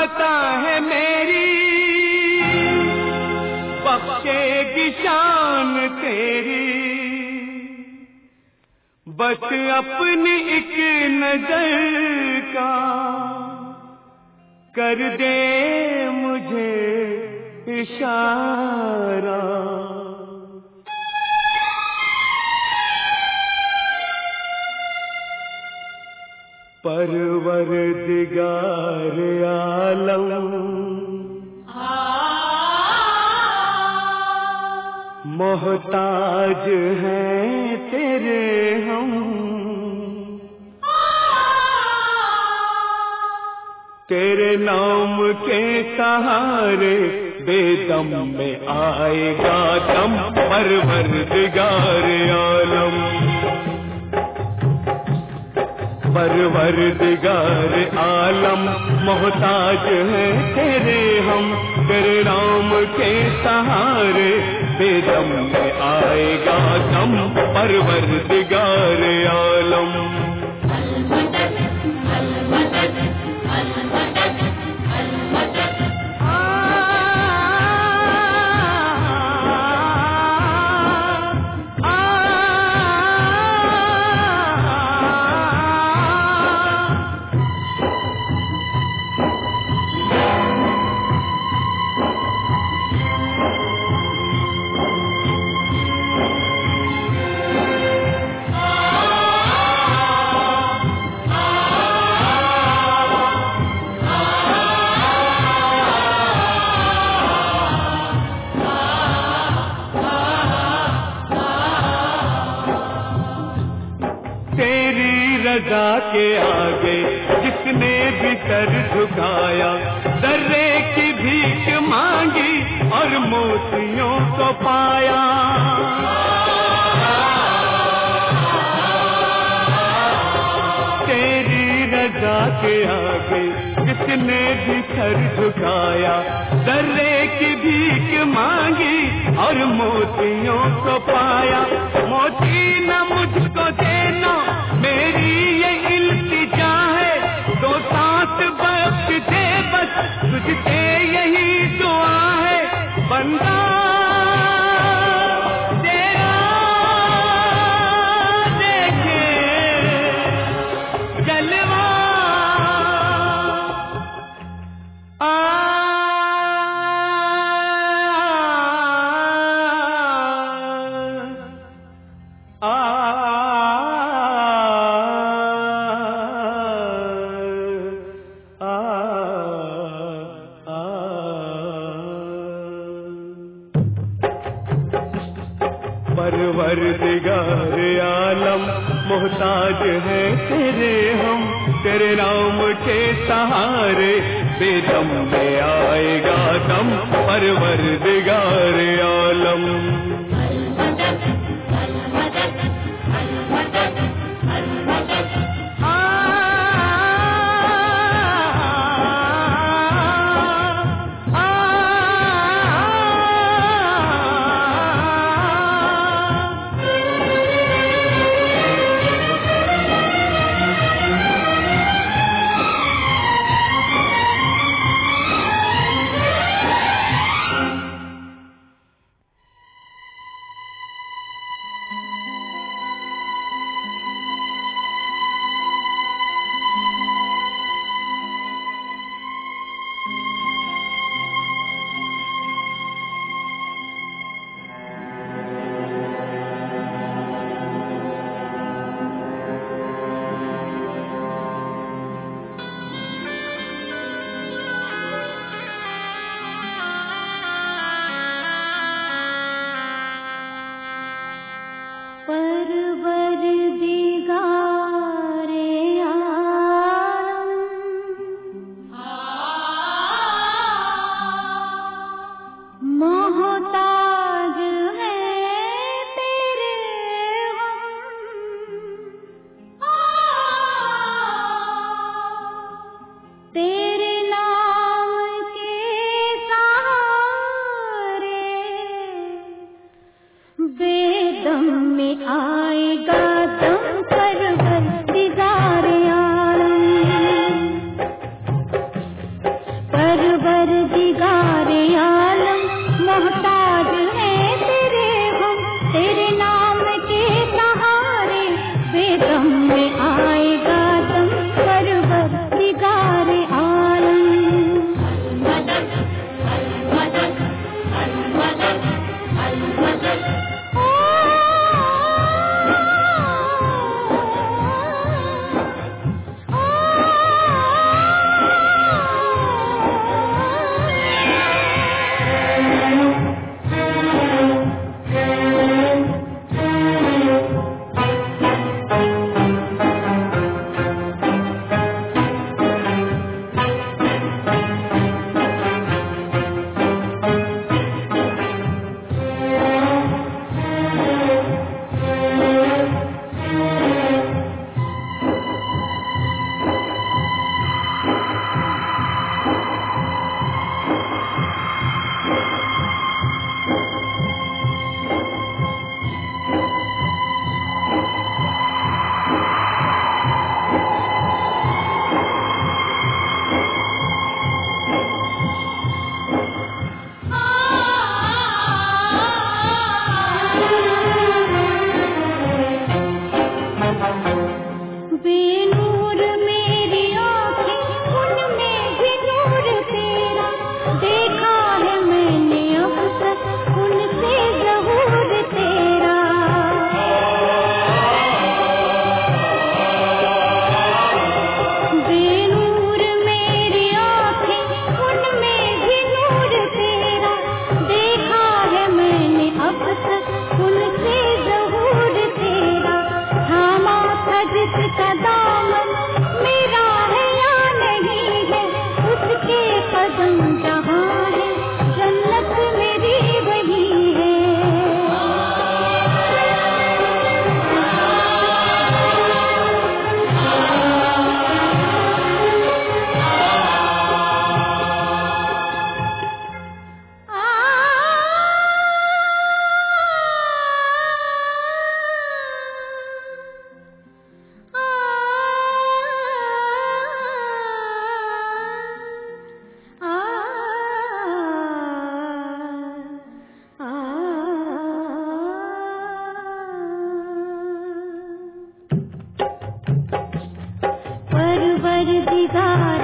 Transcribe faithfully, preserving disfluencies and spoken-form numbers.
खता है मेरी, बख्शेगी शान तेरी। बस अपनी एक नजर का कर दे मुझे इशारा। परवरदिगार आलम मोहताज हैं तेरे हम, तेरे नाम के सहारे बेदम में आएगा दम। परवरदिगार आलम, परवरदिगार आलम मोहताज हैं तेरे हम, तेरे नाम के सहारे बेदम में आएगा दम। परवरदिगार आलम, रजा के आगे जिसने भी सर झुकाया, दर्रे की भीख मांगी और मोतियों को पाया। तेरी रजा के आगे जिसने भी सर झुकाया, दर्रे की भीख मांगी और मोतियों को पाया। मोती न मुझको देना मेरी ये इल्तिजा है, दो सांस बख्श दे बस तुझसे यही दुआ है। बंदा तेरा देखे जलवा, आ परवरदिगार आलम मोहताज है तेरे हम, तेरे नाम के सहारे बेदम में आएगा दम। परवरदिगार आलम, बेनूर मेरी आँखें, उनमें भी नूर तेरा। देखा है मैंने अब तक उनसे ज़हूर तेरा। बेनूर मेरी आँखें, उनमें भी नूर तेरा। देखा है मैंने अब तक उनसे ज़हूर तेरा। थामा था जिसका दामन, मेरा है या नहीं है, उसके कदम जहाँ है, जन्नत मेरी वही है। परवरदिगार